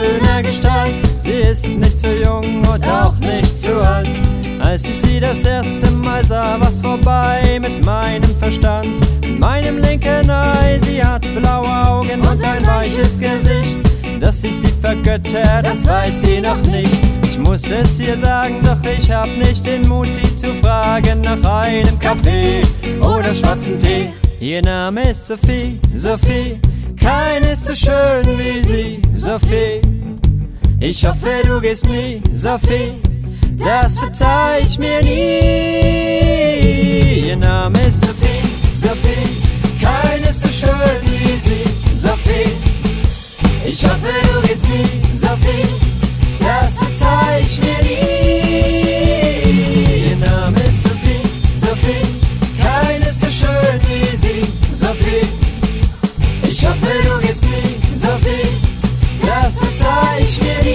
schöner Gestalt. Sie ist nicht zu jung und auch nicht zu alt. Als ich sie das erste Mal sah, war's vorbei mit meinem Verstand. In meinem linken Ei, sie hat blaue Augen und ein weiches Gesicht. Dass ich sie vergötter, das weiß sie noch nicht. Ich muss es ihr sagen, doch ich hab nicht den Mut, sie zu fragen nach einem Kaffee oder schwarzen Tee. Ihr Name ist Sophie, Sophie, keine ist so schön wie sie, Sophie. Ich hoffe, du gehst nie, Sophie, das verzeih ich mir nie. Ihr Name ist Sophie, Sophie, keine ist so schön wie sie, Sophie. Ich hoffe, du gehst nie, Sophie, das verzeih ich mir nie. Ihr Name ist Sophie, Sophie, keine ist so schön wie sie, Sophie. Ich hoffe, du gehst nie, Sophie, das verzeih ich mir nie.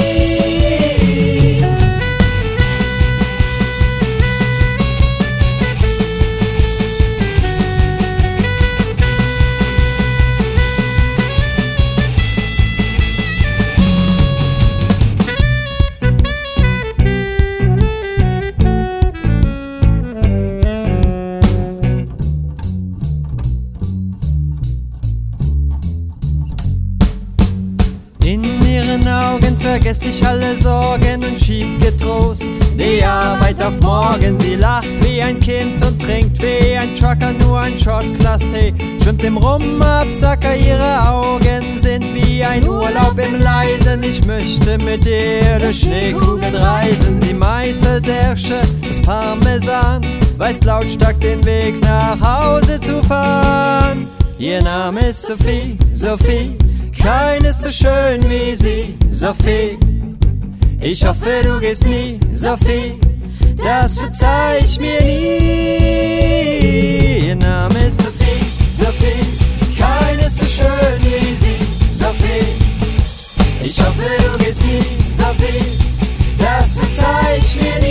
In ihren Augen vergess ich alle Sorgen und schieb getrost die Arbeit auf morgen. Sie lacht wie ein Kind und trinkt wie ein Trucker nur ein Shotglas-Tee. Schwimmt im Rumabsacker, ihre Augen sind wie ein Urlaub im Leisen. Ich möchte mit ihr durch Schneekugeln reisen. Sie meißelt Ärsche aus Parmesan, weiß lautstark den Weg nach Hause zu fahren. Ihr Name ist Sophie, Sophie, keine ist so schön wie sie, Sophie. Ich hoffe, du gehst nie, Sophie, das verzeih ich mir nie. Ihr Name ist Sophie, Sophie, keine ist so schön wie sie, Sophie. Ich hoffe, du gehst nie, Sophie, das verzeih ich mir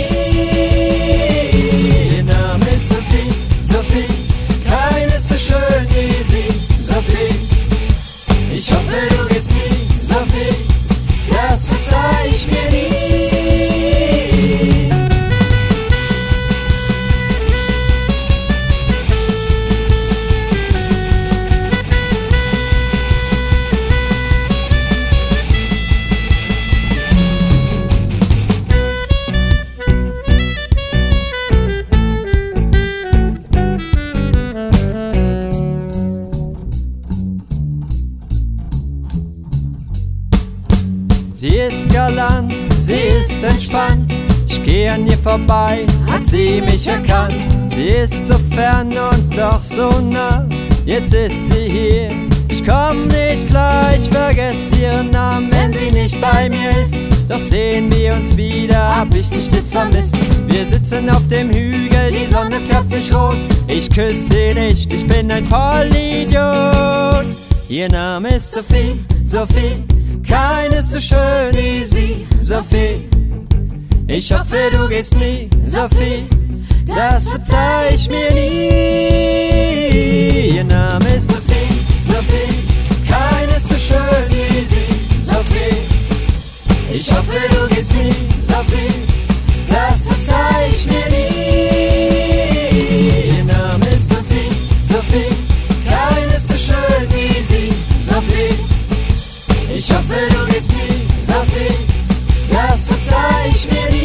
nie. Ihr Name ist Sophie, Sophie, keine ist so schön wie sie, Sophie. Ich hoffe, du gehst nie, Sophie, das verzeih ich mir nie. Sie ist galant, sie ist entspannt. Ich geh an ihr vorbei, hat sie mich erkannt. Sie ist so fern und doch so nah. Jetzt ist sie hier, ich komm nicht gleich, vergess ihren Namen, wenn sie nicht bei mir ist. Doch sehen wir uns wieder, hab ich dich stets vermisst. Wir sitzen auf dem Hügel, die Sonne färbt sich rot. Ich küss sie nicht, ich bin ein Vollidiot. Ihr Name ist Sophie, Sophie, keine ist so schön wie sie, Sophie. Ich hoffe, du gehst nie, Sophie, das verzeih ich mir nie. Ihr Name ist Sophie, Sophie, keine ist so schön wie sie, Sophie. Ich hoffe, du gehst nie, Sophie, das verzeih ich mir nie. Ihr Name ist Sophie, Sophie, keine ist so schön wie sie, Sophie. Ich hoffe, du gehst nie, Sophie, das verzeih ich mir nie.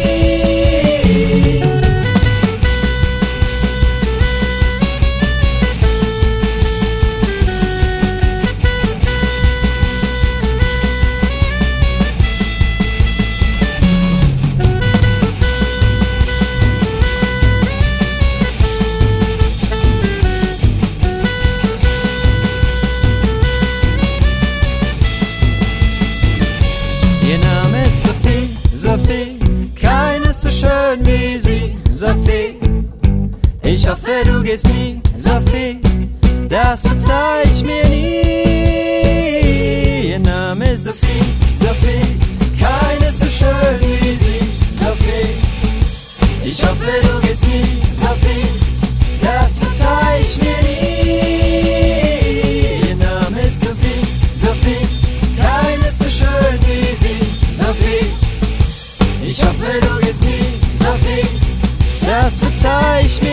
Ihr Name ist Sophie, Sophie, keine ist so schön wie sie, Sophie. Ich hoffe, du gehst nie, Sophie, das verzeih ich mir nie. Ihr Name ist Sophie, Sophie, keine ist so schön wie sie, Sophie. Ich hoffe, du gehst nie, Sophie, das verzeih ich mir nie. Ihr Name ist Sophie, Sophie, keine ist so schön aber du gehst nie so viel. Das verzeih ich mir